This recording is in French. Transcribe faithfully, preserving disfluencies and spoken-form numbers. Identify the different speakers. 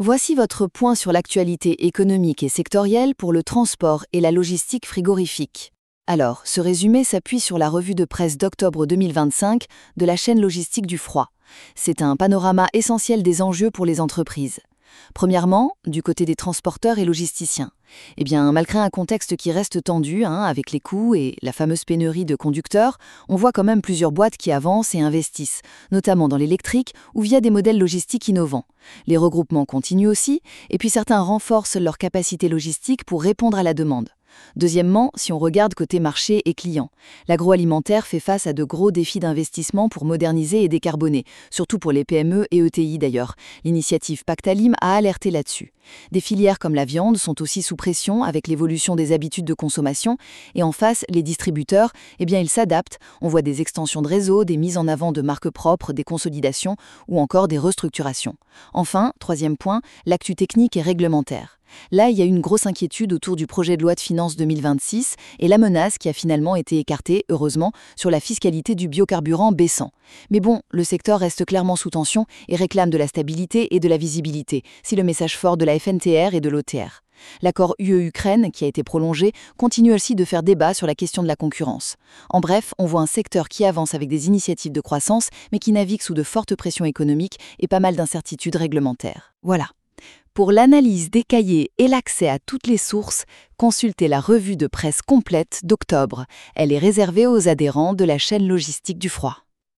Speaker 1: Voici votre point sur l'actualité économique et sectorielle pour le transport et la logistique frigorifique. Alors, ce résumé s'appuie sur la revue de presse d'octobre deux mille vingt-cinq de la chaîne logistique du froid. C'est un panorama essentiel des enjeux pour les entreprises. Premièrement, du côté des transporteurs et logisticiens. Eh bien, malgré un contexte qui reste tendu, hein, avec les coûts et la fameuse pénurie de conducteurs, on voit quand même plusieurs boîtes qui avancent et investissent, notamment dans l'électrique ou via des modèles logistiques innovants. Les regroupements continuent aussi, et puis certains renforcent leur capacité logistique pour répondre à la demande. Deuxièmement, si on regarde côté marché et clients, l'agroalimentaire fait face à de gros défis d'investissement pour moderniser et décarboner, surtout pour les P M E et E T I d'ailleurs. L'initiative Pactalim a alerté là-dessus. Des filières comme la viande sont aussi sous pression avec l'évolution des habitudes de consommation, et en face, les distributeurs, eh bien ils s'adaptent. On voit des extensions de réseau, des mises en avant de marques propres, des consolidations ou encore des restructurations. Enfin, troisième point, l'actu technique et réglementaire. Là, il y a une grosse inquiétude autour du projet de loi de finances deux mille vingt-six et la menace qui a finalement été écartée, heureusement, sur la fiscalité du biocarburant baissant. Mais bon, le secteur reste clairement sous tension et réclame de la stabilité et de la visibilité, si le message fort de la F N T R et de l'O T R. L'accord U E-Ukraine, qui a été prolongé, continue aussi de faire débat sur la question de la concurrence. En bref, on voit un secteur qui avance avec des initiatives de croissance, mais qui navigue sous de fortes pressions économiques et pas mal d'incertitudes réglementaires. Voilà. Pour l'analyse détaillée et l'accès à toutes les sources, consultez la revue de presse complète d'octobre. Elle est réservée aux adhérents de la chaîne logistique du froid.